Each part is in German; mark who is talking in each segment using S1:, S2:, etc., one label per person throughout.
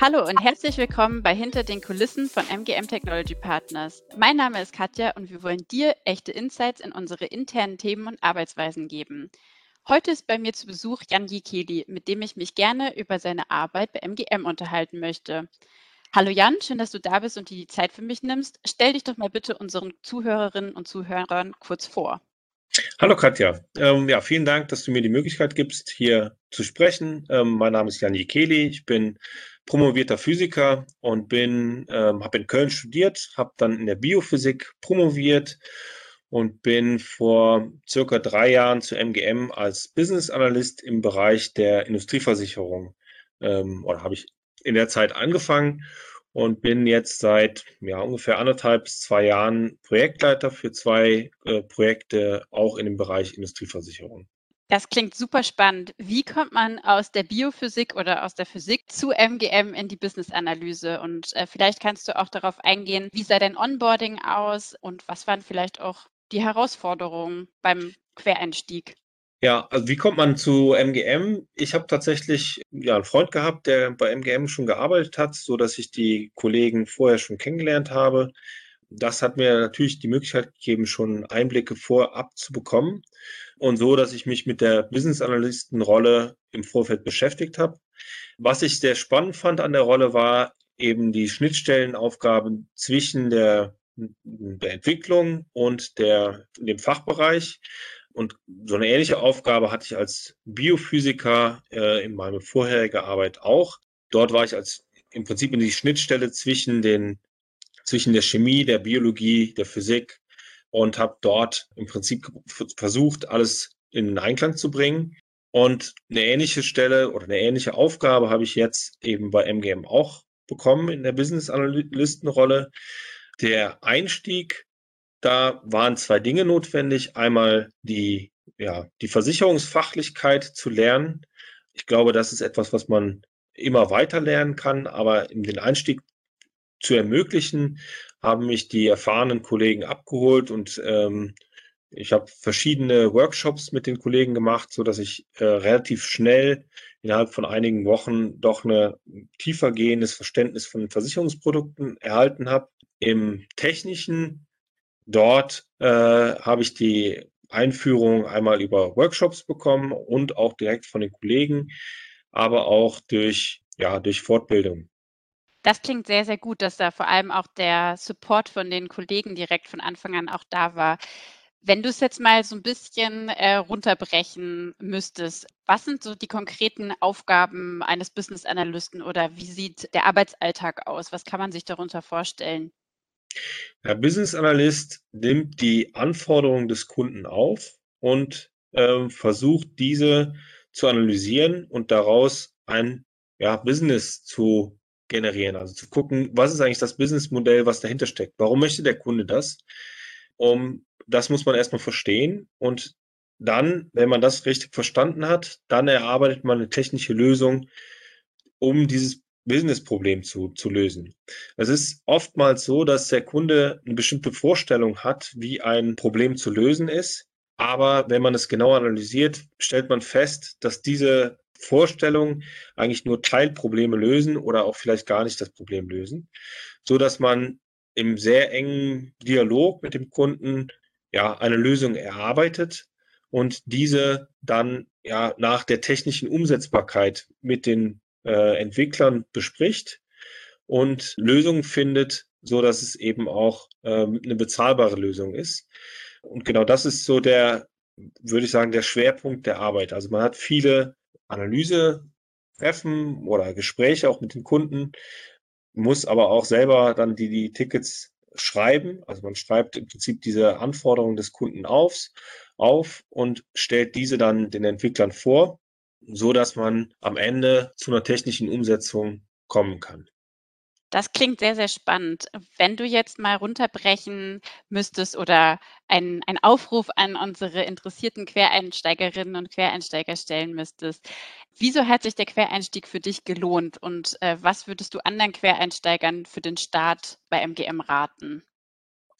S1: Hallo und herzlich willkommen bei Hinter den Kulissen von MGM Technology Partners. Mein Name ist Katja und wir wollen dir echte Insights in unsere internen Themen und Arbeitsweisen geben. Heute ist bei mir zu Besuch Jan Jikeli, mit dem ich mich gerne über seine Arbeit bei MGM unterhalten möchte. Hallo Jan, schön, dass du da bist und dir die Zeit für mich nimmst. Stell dich doch mal bitte unseren Zuhörerinnen und Zuhörern kurz vor.
S2: Hallo Katja, ja, vielen Dank, dass du mir die Möglichkeit gibst, hier zu sprechen. Mein Name ist Jan Jikeli, ich bin promovierter Physiker und habe in Köln studiert, habe dann in der Biophysik promoviert und bin vor circa 3 Jahren zu MGM als Business Analyst im Bereich der Industrieversicherung, oder habe ich in der Zeit angefangen und bin jetzt seit ungefähr 1,5 bis 2 Jahren Projektleiter für zwei Projekte auch in dem Bereich Industrieversicherung.
S1: Das klingt super spannend. Wie kommt man aus der Biophysik oder aus der Physik zu MGM in die Business-Analyse? Und vielleicht kannst du auch darauf eingehen, wie sah dein Onboarding aus und was waren vielleicht auch die Herausforderungen beim Quereinstieg?
S2: Ja, also wie kommt man zu MGM? Ich habe tatsächlich einen Freund gehabt, der bei MGM schon gearbeitet hat, so dass ich die Kollegen vorher schon kennengelernt habe. Das hat mir natürlich die Möglichkeit gegeben, schon Einblicke vorab zu bekommen und so, dass ich mich mit der Business Analysten-Rolle im Vorfeld beschäftigt habe. Was ich sehr spannend fand an der Rolle war eben die Schnittstellenaufgaben zwischen der Entwicklung und dem Fachbereich. Und so eine ähnliche Aufgabe hatte ich als Biophysiker in meiner vorherigen Arbeit auch. Dort war ich im Prinzip in die Schnittstelle zwischen der Chemie, der Biologie, der Physik und habe dort im Prinzip versucht, alles in Einklang zu bringen. Und eine ähnliche Stelle oder eine ähnliche Aufgabe habe ich jetzt eben bei MGM auch bekommen in der Business Analystenrolle. Der Einstieg, da waren zwei Dinge notwendig. Einmal die Versicherungsfachlichkeit zu lernen. Ich glaube, das ist etwas, was man immer weiter lernen kann, aber den Einstieg zu ermöglichen, haben mich die erfahrenen Kollegen abgeholt und ich habe verschiedene Workshops mit den Kollegen gemacht, so dass ich relativ schnell innerhalb von einigen Wochen doch eine tiefergehendes Verständnis von Versicherungsprodukten erhalten habe. Im Technischen dort habe ich die Einführung einmal über Workshops bekommen und auch direkt von den Kollegen, aber auch durch Fortbildung.
S1: Das klingt sehr, sehr gut, dass da vor allem auch der Support von den Kollegen direkt von Anfang an auch da war. Wenn du es jetzt mal so ein bisschen runterbrechen müsstest, was sind so die konkreten Aufgaben eines Business Analysten oder wie sieht der Arbeitsalltag aus? Was kann man sich darunter vorstellen?
S2: Der Business Analyst nimmt die Anforderungen des Kunden auf und versucht diese zu analysieren und daraus ein Business zu generieren. Also zu gucken, was ist eigentlich das Businessmodell, was dahinter steckt? Warum möchte der Kunde das? Das muss man erstmal verstehen und dann, wenn man das richtig verstanden hat, dann erarbeitet man eine technische Lösung, um dieses Business-Problem zu lösen. Es ist oftmals so, dass der Kunde eine bestimmte Vorstellung hat, wie ein Problem zu lösen ist. Aber wenn man es genau analysiert, stellt man fest, dass diese Vorstellungen eigentlich nur Teilprobleme lösen oder auch vielleicht gar nicht das Problem lösen, so dass man im sehr engen Dialog mit dem Kunden eine Lösung erarbeitet und diese dann nach der technischen Umsetzbarkeit mit den Entwicklern bespricht und Lösungen findet, so dass es eben auch eine bezahlbare Lösung ist. Und genau das ist so würde ich sagen, der Schwerpunkt der Arbeit. Also man hat viele Analyse-Treffen oder Gespräche auch mit den Kunden, muss aber auch selber dann die Tickets schreiben. Also man schreibt im Prinzip diese Anforderungen des Kunden auf und stellt diese dann den Entwicklern vor, so dass man am Ende zu einer technischen Umsetzung kommen kann.
S1: Das klingt sehr, sehr spannend. Wenn du jetzt mal runterbrechen müsstest oder einen Aufruf an unsere interessierten Quereinsteigerinnen und Quereinsteiger stellen müsstest, wieso hat sich der Quereinstieg für dich gelohnt und was würdest du anderen Quereinsteigern für den Start bei MGM raten?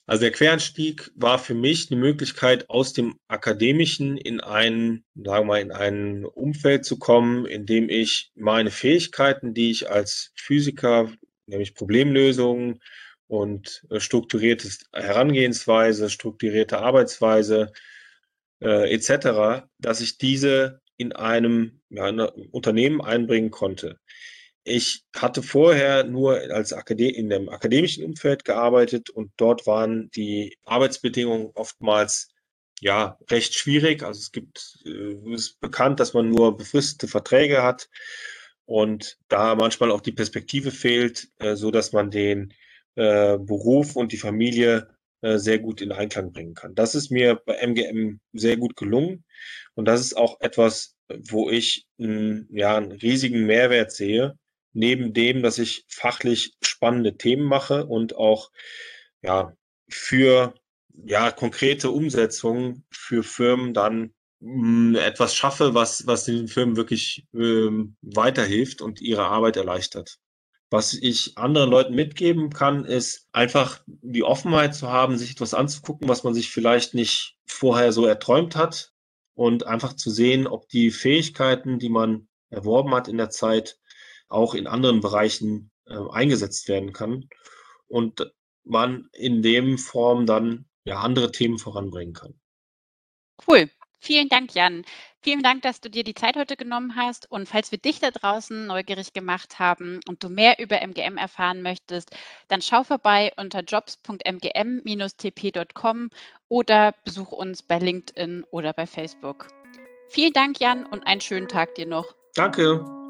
S2: Also der Quereinstieg war für mich eine Möglichkeit, aus dem Akademischen in sagen wir mal, in ein Umfeld zu kommen, in dem ich meine Fähigkeiten, die ich als Physiker, nämlich Problemlösung und strukturierte Herangehensweise, strukturierte Arbeitsweise etc., dass ich diese in einem Unternehmen einbringen konnte. Ich hatte vorher nur in dem akademischen Umfeld gearbeitet und dort waren die Arbeitsbedingungen oftmals ja recht schwierig. Also es ist bekannt, dass man nur befristete Verträge hat und da manchmal auch die Perspektive fehlt, so dass man den Beruf und die Familie sehr gut in Einklang bringen kann. Das ist mir bei MGM sehr gut gelungen und das ist auch etwas, wo ich einen riesigen Mehrwert sehe neben dem, dass ich fachlich spannende Themen mache und auch ja für konkrete Umsetzungen für Firmen dann etwas schaffe, was den Firmen wirklich weiterhilft und ihre Arbeit erleichtert. Was ich anderen Leuten mitgeben kann, ist einfach die Offenheit zu haben, sich etwas anzugucken, was man sich vielleicht nicht vorher so erträumt hat und einfach zu sehen, ob die Fähigkeiten, die man erworben hat in der Zeit, auch in anderen Bereichen eingesetzt werden kann und man in dem Form dann ja andere Themen voranbringen kann.
S1: Cool. Vielen Dank, Jan. Vielen Dank, dass du dir die Zeit heute genommen hast. Und falls wir dich da draußen neugierig gemacht haben und du mehr über MGM erfahren möchtest, dann schau vorbei unter jobs.mgm-tp.com oder besuch uns bei LinkedIn oder bei Facebook. Vielen Dank, Jan, und einen schönen Tag dir noch.
S2: Danke.